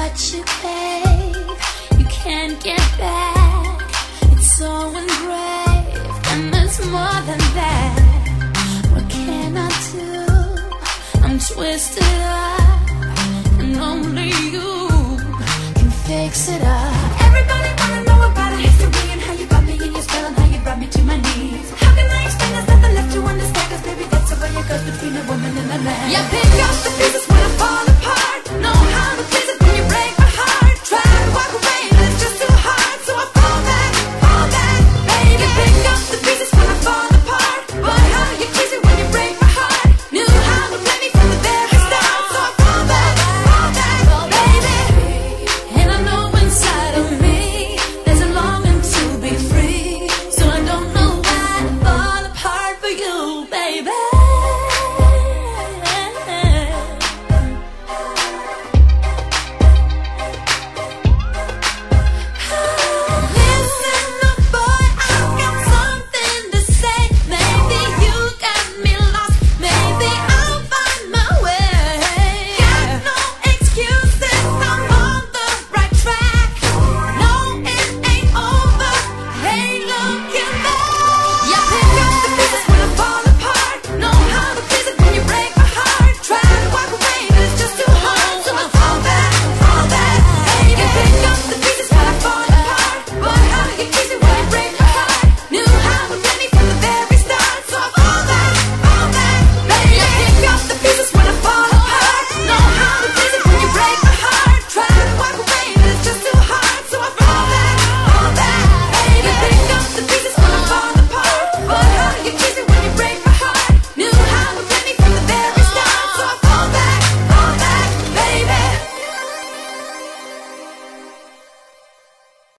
what you gave, you can't get back. It's so engraved, and there's more than that. What can I do? I'm twisted up, and only you can fix it up. Everybody wanna know about our history and how you got me in your spell and how you brought me to my knees. How can I explain there's nothing left to understand? 'Cause baby, that's the way it goes between a woman and a man. Yeah, pick up the